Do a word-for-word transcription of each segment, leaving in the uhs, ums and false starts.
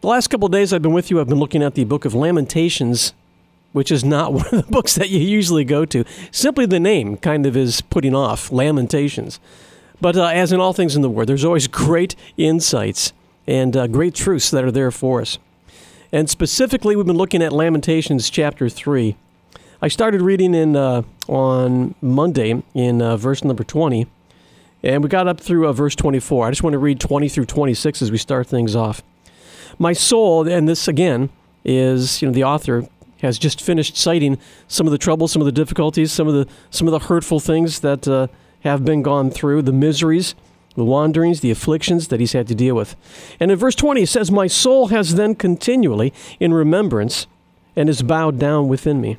The last couple of days I've been with you, I've been looking at the book of Lamentations, which is not one of the books that you usually go to. Simply the name kind of is putting off, Lamentations. But uh, as in all things in the Word, there's always great insights and uh, great truths that are there for us. And specifically, we've been looking at Lamentations chapter three. I started reading in uh, on Monday in uh, verse number twenty, and we got up through uh, verse twenty-four. I just want to read twenty through twenty-six as we start things off. My soul, and this again is, you know, the author has just finished citing some of the troubles, some of the difficulties, some of the some of the hurtful things that uh, have been gone through, the miseries, the wanderings, the afflictions that he's had to deal with. And in verse twenty, it says, "My soul has then continually in remembrance and is bowed down within me.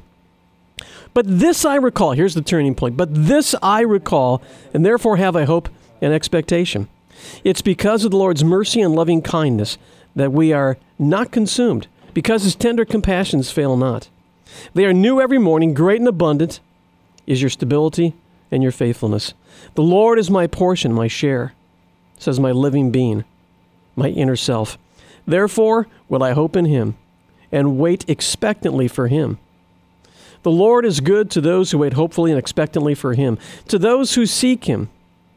But this I recall," here's the turning point, "but this I recall, and therefore have I hope and expectation. It's because of the Lord's mercy and loving kindness that we are not consumed, because his tender compassions fail not. They are new every morning, great and abundant is your stability and your faithfulness. The Lord is my portion, my share," says my living being, my inner self. "Therefore will I hope in him and wait expectantly for him. The Lord is good to those who wait hopefully and expectantly for him, to those who seek him,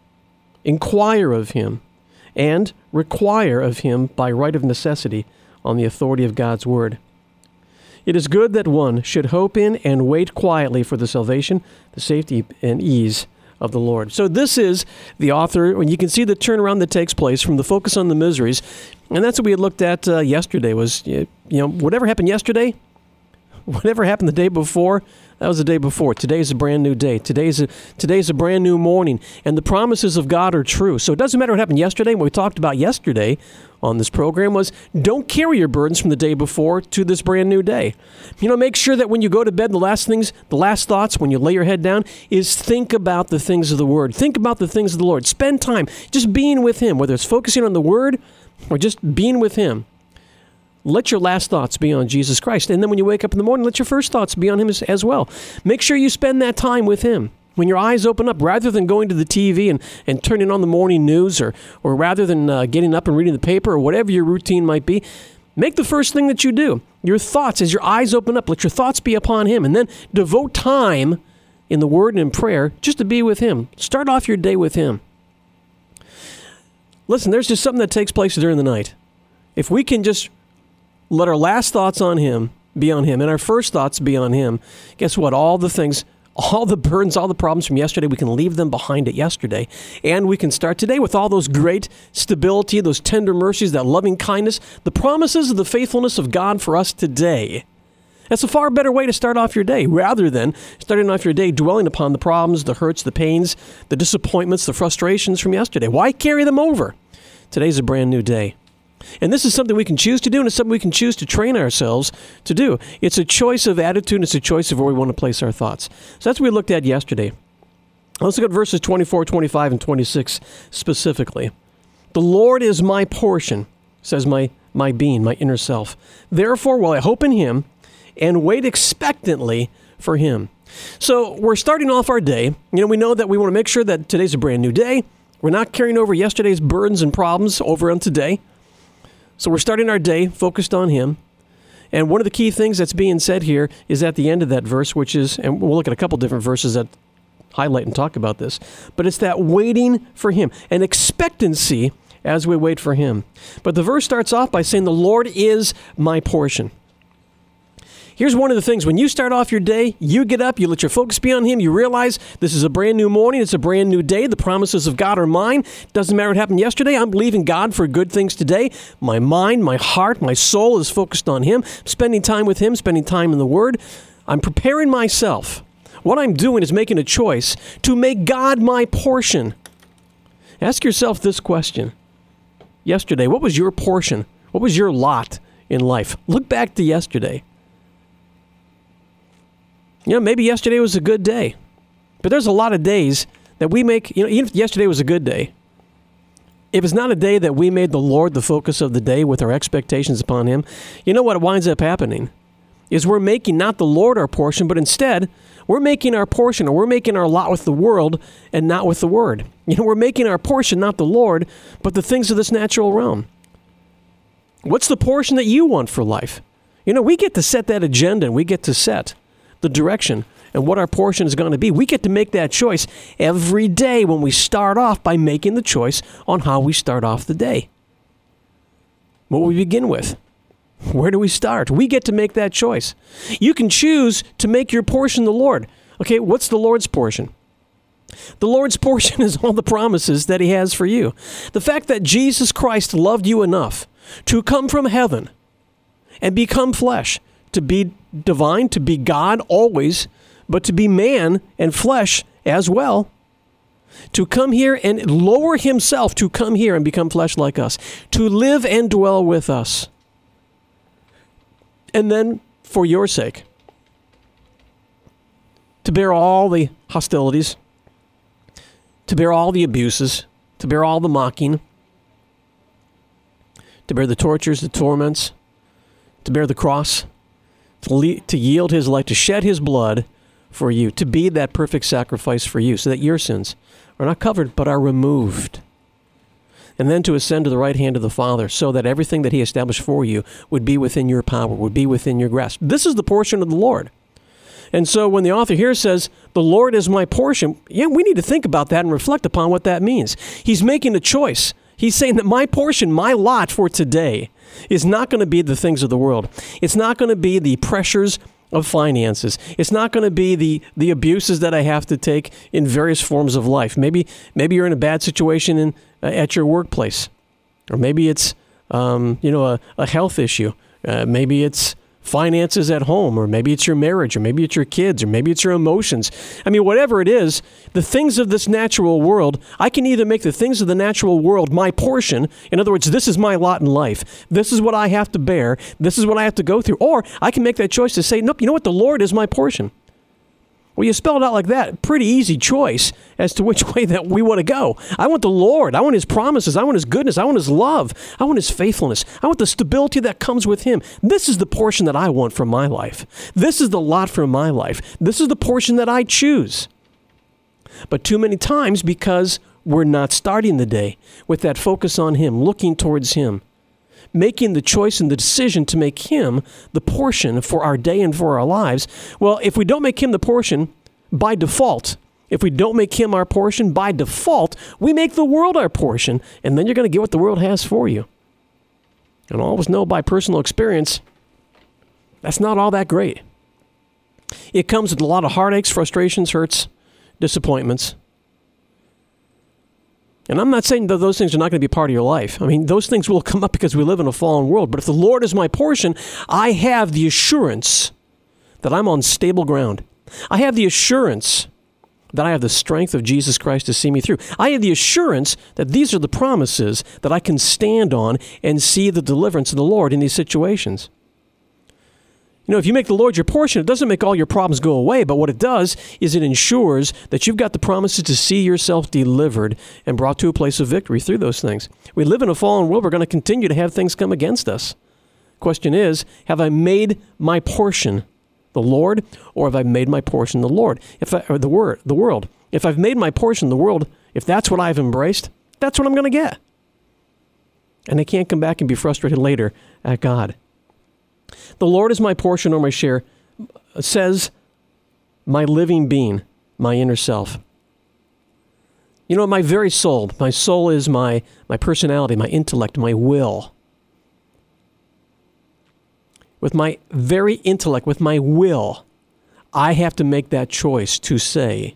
inquire of him, and require of him by right of necessity on the authority of God's word. It is good that one should hope in and wait quietly for the salvation, the safety, and ease of the Lord." So this is the author, when you can see the turnaround that takes place from the focus on the miseries, and that's what we had looked at uh, yesterday, was, you know, whatever happened yesterday, whatever happened the day before, that was the day before. Today's a brand new day. Today's a, today's a brand new morning, and the promises of God are true. So it doesn't matter what happened yesterday. What we talked about yesterday on this program was, don't carry your burdens from the day before to this brand new day. You know, make sure that when you go to bed, the last things, the last thoughts when you lay your head down is think about the things of the Word. Think about the things of the Lord. Spend time just being with him, whether it's focusing on the Word or just being with him. Let your last thoughts be on Jesus Christ. And then when you wake up in the morning, let your first thoughts be on him as, as well. Make sure you spend that time with him. When your eyes open up, rather than going to the T V and, and turning on the morning news, or, or rather than uh, getting up and reading the paper, or whatever your routine might be, make the first thing that you do, your thoughts, as your eyes open up, let your thoughts be upon him. And then devote time in the Word and in prayer just to be with him. Start off your day with him. Listen, there's just something that takes place during the night. If we can just let our last thoughts on him be on him, and our first thoughts be on him, guess what? All the things, all the burdens, all the problems from yesterday, we can leave them behind it yesterday. And we can start today with all those great stability, those tender mercies, that loving kindness, the promises of the faithfulness of God for us today. That's a far better way to start off your day, rather than starting off your day dwelling upon the problems, the hurts, the pains, the disappointments, the frustrations from yesterday. Why carry them over? Today's a brand new day. And this is something we can choose to do, and it's something we can choose to train ourselves to do. It's a choice of attitude, and it's a choice of where we want to place our thoughts. So that's what we looked at yesterday. Let's look at verses twenty-four, twenty-five, and twenty-six specifically. "The Lord is my portion," says my, my being, my inner self. "Therefore will I hope in him and wait expectantly for him." So we're starting off our day. You know, we know that we want to make sure that today's a brand new day. We're not carrying over yesterday's burdens and problems over on today. So we're starting our day focused on him. And one of the key things that's being said here is at the end of that verse, which is, and we'll look at a couple different verses that highlight and talk about this, but it's that waiting for him, an expectancy as we wait for him. But the verse starts off by saying, "The Lord is my portion." Here's one of the things. When you start off your day, you get up, you let your focus be on him, you realize this is a brand new morning, it's a brand new day, the promises of God are mine. Doesn't matter what happened yesterday, I'm believing God for good things today. My mind, my heart, my soul is focused on him, spending time with him, spending time in the Word. I'm preparing myself. What I'm doing is making a choice to make God my portion. Ask yourself this question. Yesterday, what was your portion? What was your lot in life? Look back to yesterday. You know, maybe yesterday was a good day, but there's a lot of days that we make, you know, even if yesterday was a good day, if it's not a day that we made the Lord the focus of the day with our expectations upon him, you know what winds up happening is we're making not the Lord our portion, but instead we're making our portion, or we're making our lot with the world and not with the Word. You know, we're making our portion not the Lord, but the things of this natural realm. What's the portion that you want for life? You know, we get to set that agenda, and we get to set the direction and what our portion is going to be. We get to make that choice every day when we start off by making the choice on how we start off the day. What we begin with. Where do we start? We get to make that choice. You can choose to make your portion the Lord. Okay, what's the Lord's portion? The Lord's portion is all the promises that he has for you. The fact that Jesus Christ loved you enough to come from heaven and become flesh, to be divine, to be God always, but to be man and flesh as well, to come here and lower himself to come here and become flesh like us, to live and dwell with us. And then, for your sake, to bear all the hostilities, to bear all the abuses, to bear all the mocking, to bear the tortures, the torments, to bear the cross, to, le- to yield his life, to shed his blood for you, to be that perfect sacrifice for you, so that your sins are not covered but are removed. And then to ascend to the right hand of the Father, so that everything that he established for you would be within your power, would be within your grasp. This is the portion of the Lord. And so when the author here says, the Lord is my portion, yeah, we need to think about that and reflect upon what that means. He's making a choice. He's saying that my portion, my lot for today, is not going to be the things of the world. It's not going to be the pressures of finances. It's not going to be the, the abuses that I have to take in various forms of life. Maybe maybe you're in a bad situation in uh, at your workplace, or maybe it's um, you know a, a health issue. Uh, maybe it's finances at home, or maybe it's your marriage, or maybe it's your kids, or maybe it's your emotions. I mean, whatever it is, the things of this natural world, I can either make the things of the natural world my portion. In other words, this is my lot in life. This is what I have to bear. This is what I have to go through. Or I can make that choice to say, nope, you know what? The Lord is my portion. Well, you spell it out like that. Pretty easy choice as to which way that we want to go. I want the Lord. I want his promises. I want his goodness. I want his love. I want his faithfulness. I want the stability that comes with him. This is the portion that I want for my life. This is the lot for my life. This is the portion that I choose. But too many times, because we're not starting the day with that focus on him, looking towards him, making the choice and the decision to make him the portion for our day and for our lives. Well, if we don't make him the portion, by default, if we don't make him our portion, by default, we make the world our portion, and then you're going to get what the world has for you. And I always know by personal experience, that's not all that great. It comes with a lot of heartaches, frustrations, hurts, disappointments. And I'm not saying that those things are not going to be part of your life. I mean, those things will come up because we live in a fallen world. But if the Lord is my portion, I have the assurance that I'm on stable ground. I have the assurance that I have the strength of Jesus Christ to see me through. I have the assurance that these are the promises that I can stand on and see the deliverance of the Lord in these situations. You know, if you make the Lord your portion, it doesn't make all your problems go away, but what it does is it ensures that you've got the promises to see yourself delivered and brought to a place of victory through those things. We live in a fallen world. We're going to continue to have things come against us. Question is, have I made my portion the Lord, or have I made my portion the Lord? If I, or the word, the world. If I've made my portion the world, if that's what I've embraced, that's what I'm going to get. And I can't come back and be frustrated later at God. The Lord is my portion or my share, says my living being, my inner self. You know, my very soul, my soul is my, my personality, my intellect, my will. With my very intellect, with my will, I have to make that choice to say,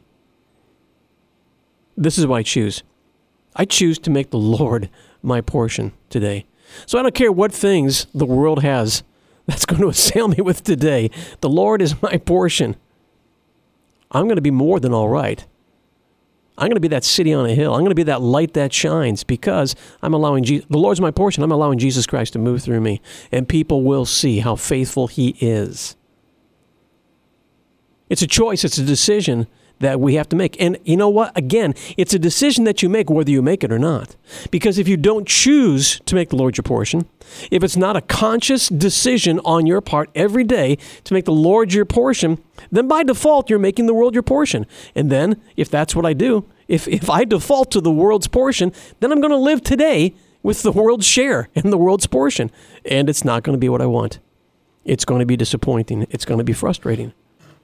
this is what I choose. I choose to make the Lord my portion today. So I don't care what things the world has that's going to assail me with today. The Lord is my portion. I'm going to be more than all right. I'm going to be that city on a hill. I'm going to be that light that shines because I'm allowing Jesus, the Lord's my portion. I'm allowing Jesus Christ to move through me, and people will see how faithful he is. It's a choice. It's a decision that we have to make. And you know what? Again, it's a decision that you make whether you make it or not. Because if you don't choose to make the Lord your portion, if it's not a conscious decision on your part every day to make the Lord your portion, then by default, you're making the world your portion. And then, if that's what I do, if, if I default to the world's portion, then I'm going to live today with the world's share and the world's portion. And it's not going to be what I want. It's going to be disappointing. It's going to be frustrating.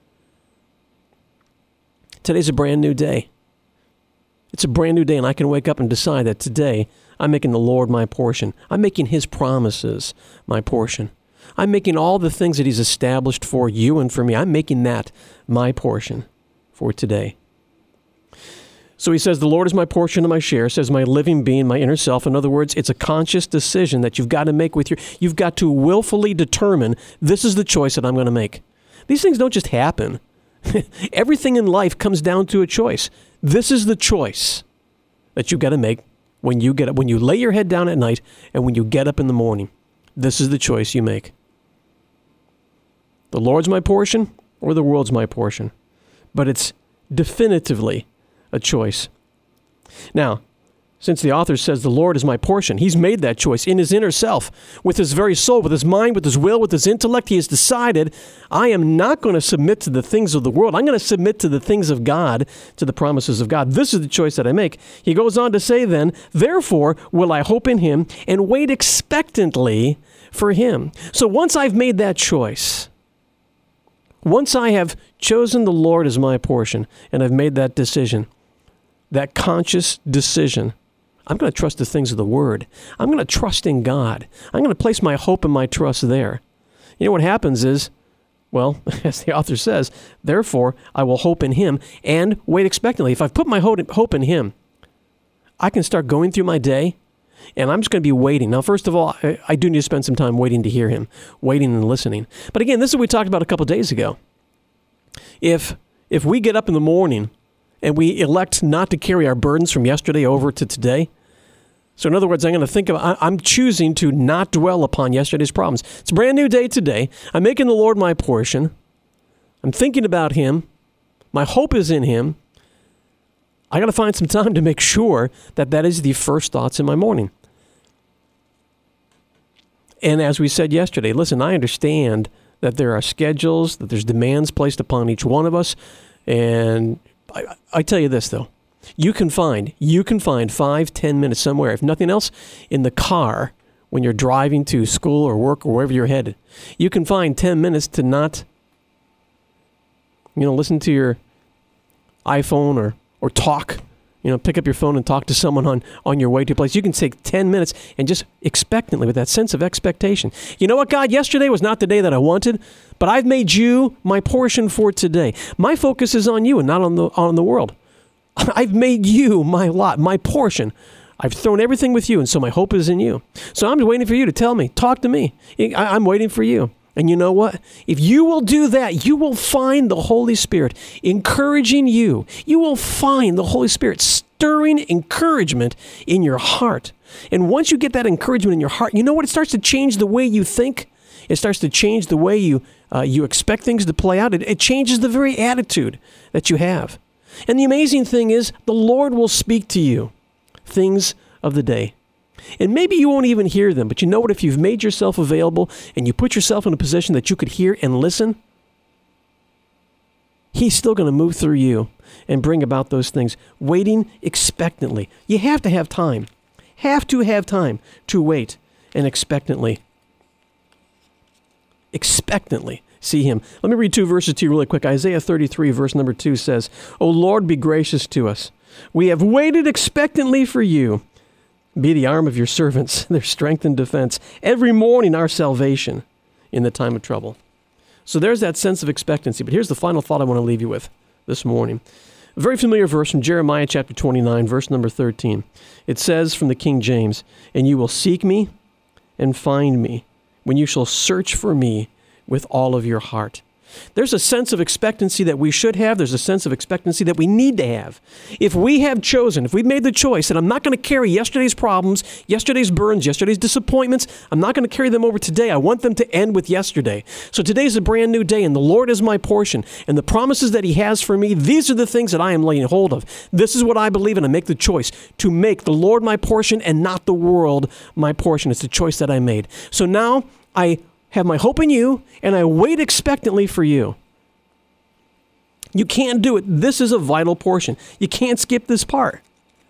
Today's a brand new day. It's a brand new day, and I can wake up and decide that today I'm making the Lord my portion. I'm making His promises my portion. I'm making all the things that He's established for you and for me. I'm making that my portion for today. So he says, the Lord is my portion and my share, says my living being, my inner self. In other words, it's a conscious decision that you've got to make with your, you've got to willfully determine, this is the choice that I'm going to make. These things don't just happen. Everything in life comes down to a choice. This is the choice that you've got to make when you get up, when you lay your head down at night and when you get up in the morning. This is the choice you make. The Lord's my portion or the world's my portion. But it's definitively a choice. Now, since the author says the Lord is my portion, he's made that choice in his inner self, with his very soul, with his mind, with his will, with his intellect. He has decided, I am not going to submit to the things of the world. I'm going to submit to the things of God, to the promises of God. This is the choice that I make. He goes on to say then, therefore will I hope in him and wait expectantly for him. So once I've made that choice, once I have chosen the Lord as my portion and I've made that decision, that conscious decision, I'm going to trust the things of the Word. I'm going to trust in God. I'm going to place my hope and my trust there. You know what happens is, well, as the author says, therefore I will hope in him and wait expectantly. If I've put my hope in him, I can start going through my day and I'm just going to be waiting. Now, first of all, I, I do need to spend some time waiting to hear him, waiting and listening. But again, this is what we talked about a couple of days ago. If if we get up in the morning and we elect not to carry our burdens from yesterday over to today, so in other words, I'm going to think of, I'm choosing to not dwell upon yesterday's problems. It's a brand new day today. I'm making the Lord my portion. I'm thinking about him. My hope is in him. I got to find some time to make sure that that is the first thoughts in my morning. And as we said yesterday, listen, I understand that there are schedules, that there's demands placed upon each one of us. And I, I tell you this, though. You can find, you can find five, ten minutes somewhere, if nothing else, in the car when you're driving to school or work or wherever you're headed. You can find ten minutes to not, you know, listen to your iPhone or, or talk. You know, pick up your phone and talk to someone on, on your way to a place. You can take ten minutes and just expectantly, with that sense of expectation. You know what, God? Yesterday was not the day that I wanted, but I've made you my portion for today. My focus is on you and not on the on the world. I've made you my lot, my portion. I've thrown everything with you, and so my hope is in you. So I'm waiting for you to tell me, talk to me. I, I'm waiting for you. And you know what? If you will do that, you will find the Holy Spirit encouraging you. You will find the Holy Spirit stirring encouragement in your heart. And once you get that encouragement in your heart, you know what? It starts to change the way you think. It starts to change the way you uh, you expect things to play out. It, it changes the very attitude that you have. And the amazing thing is, the Lord will speak to you things of the day. And maybe you won't even hear them, but you know what? If you've made yourself available and you put yourself in a position that you could hear and listen, he's still going to move through you and bring about those things, waiting expectantly. You have to have time, have to have time to wait and expectantly, expectantly see him. Let me read two verses to you really quick. Isaiah thirty-three, verse number two says, O Lord, be gracious to us. We have waited expectantly for you. Be the arm of your servants, their strength and defense, every morning our salvation in the time of trouble. So there's that sense of expectancy. But here's the final thought I want to leave you with this morning. A very familiar verse from Jeremiah chapter twenty-nine, verse number thirteen. It says from the King James, and you will seek me and find me when you shall search for me with all of your heart. There's a sense of expectancy that we should have. There's a sense of expectancy that we need to have. If we have chosen, if we've made the choice that I'm not going to carry yesterday's problems, yesterday's burdens, yesterday's disappointments, I'm not going to carry them over today. I want them to end with yesterday. So today's a brand new day, and the Lord is my portion. And the promises that he has for me, these are the things that I am laying hold of. This is what I believe in. I make the choice to make the Lord my portion and not the world my portion. It's the choice that I made. So now I have my hope in you, and I wait expectantly for you. You can't do it. This is a vital portion. You can't skip this part.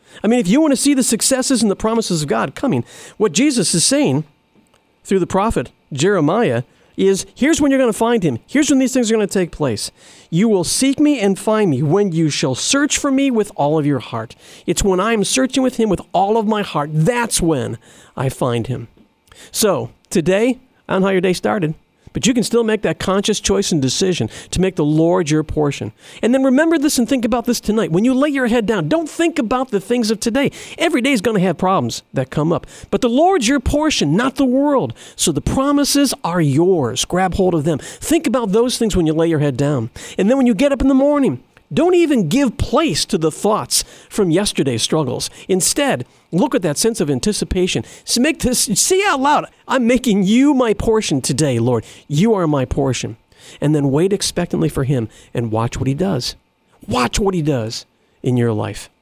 I mean, if you want to see the successes and the promises of God coming, what Jesus is saying through the prophet Jeremiah is, here's when you're going to find him. Here's when these things are going to take place. You will seek me and find me when you shall search for me with all of your heart. It's when I'm searching with him with all of my heart. That's when I find him. So today, I don't know how your day started, but you can still make that conscious choice and decision to make the Lord your portion. And then remember this and think about this tonight. When you lay your head down, don't think about the things of today. Every day is going to have problems that come up. But the Lord's your portion, not the world. So the promises are yours. Grab hold of them. Think about those things when you lay your head down. And then when you get up in the morning, don't even give place to the thoughts from yesterday's struggles. Instead, look at that sense of anticipation. So make this, say out loud, I'm making you my portion today, Lord. You are my portion. And then wait expectantly for him and watch what he does. Watch what he does in your life.